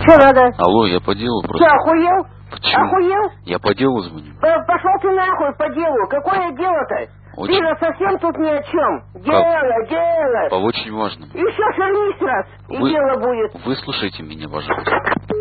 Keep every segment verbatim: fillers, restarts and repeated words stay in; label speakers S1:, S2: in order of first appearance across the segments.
S1: Что надо?
S2: Алло, я по делу просто.
S1: Что, охуел?
S2: Почему?
S1: Охуел?
S2: Я по делу звоню.
S1: П- Пошел ты нахуй по делу. Какое дело-то?
S2: Очень...
S1: Ты же совсем тут ни о чем. Дело,
S2: как?
S1: дело.
S2: По очень важному.
S1: Еще шернись раз, и
S2: Вы...
S1: дело будет.
S2: Выслушайте меня, пожалуйста.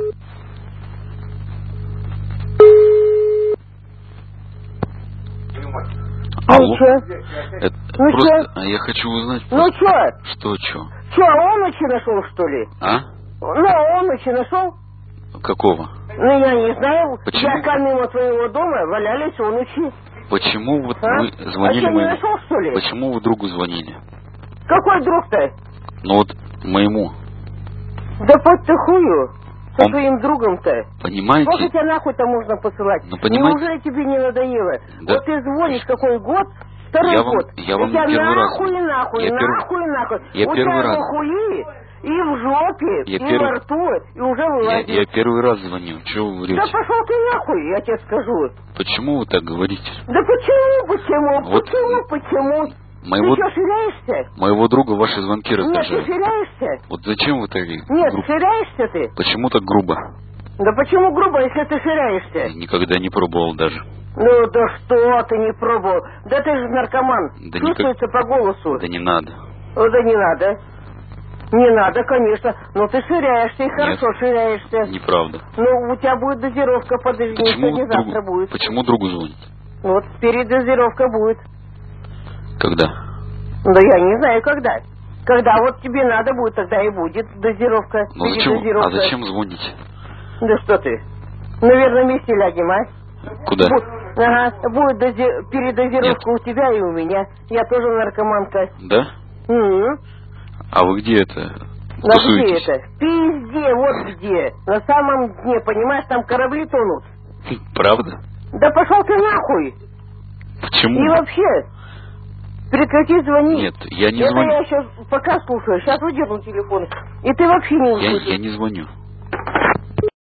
S1: Ну
S2: Алло.
S1: что?
S2: Это
S1: Ну
S2: просто
S1: чё?
S2: я хочу узнать.
S1: Ну
S2: Просто...
S1: что?
S2: Что, чё?
S1: Что, Оныча нашел, что ли?
S2: А?
S1: Ну, Оныча нашел?
S2: Какого?
S1: Ну, я не знаю.
S2: Почему?
S1: Я мимо твоего дома валялись Онычи.
S2: Почему вот
S1: А?
S2: вы звонили
S1: а что, не
S2: моему...
S1: нашел, что ли?
S2: Почему вы другу звонили?
S1: Какой друг-то?
S2: Ну вот моему.
S1: Да под ты хую. Со
S2: Он...
S1: своим другом-то.
S2: Понимаете?
S1: Сколько тебя нахуй-то можно посылать?
S2: Ну, понимаете?
S1: Неужели тебе не надоело?
S2: Да.
S1: Вот ты звонишь какой год, второй
S2: я вам,
S1: год.
S2: Я вам
S1: тебя
S2: не первый
S1: нахуй,
S2: раз.
S1: нахуй,
S2: я
S1: нахуй,
S2: перв...
S1: нахуй.
S2: Я
S1: У
S2: первый
S1: тебя
S2: раз.
S1: в хуи, и в жопе,
S2: я
S1: и
S2: перв...
S1: во рту, и уже вылазит.
S2: Я, я первый раз звоню. Чего вы врете?
S1: Да пошел ты нахуй, я тебе скажу.
S2: Почему вы так говорите?
S1: Да почему, почему,
S2: Вот
S1: почему, почему?
S2: Моего...
S1: Ты что, ширяешься?
S2: Моего друга ваши звонки раздражают.
S1: Нет, ты ширяешься?
S2: Вот зачем вы так...
S1: Нет,
S2: грубо?
S1: ширяешься ты?
S2: Почему так грубо?
S1: Да почему грубо, если ты ширяешься?
S2: Я никогда не пробовал даже.
S1: Ну да что ты не пробовал? Да ты же наркоман.
S2: Да
S1: Чувствуется
S2: никак...
S1: по голосу.
S2: Да не надо.
S1: О, да не надо. Не надо, конечно. Но ты ширяешься и хорошо
S2: Нет,
S1: ширяешься.
S2: неправда.
S1: Ну, у тебя будет дозировка, подожди,
S2: Почему
S1: сегодня
S2: другу...
S1: завтра будет.
S2: Почему другу звоните?
S1: Ну, вот передозировка будет.
S2: Когда?
S1: Да я не знаю, когда. Когда вот тебе надо будет, тогда и будет дозировка,
S2: Ну зачем?
S1: передозировка.
S2: А зачем звоните?
S1: Да что ты? Наверное, вместе лягем, а?
S2: Куда?
S1: Бу- Ага, будет дози... передозировка
S2: Нет.
S1: у тебя и у меня. Я тоже наркоманка.
S2: Да?
S1: М-м.
S2: А вы где это?
S1: На где
S2: Тусуетесь?
S1: это? В пизде, вот где. На самом дне, понимаешь, там корабли тонут.
S2: Правда?
S1: Да пошел ты нахуй.
S2: Почему?
S1: И вообще, прекрати звонить.
S2: Нет, я не
S1: Это
S2: звоню.
S1: я сейчас пока слушаю. Сейчас удержу телефон. И ты вообще не
S2: Я,
S1: услышишь.
S2: я не звоню.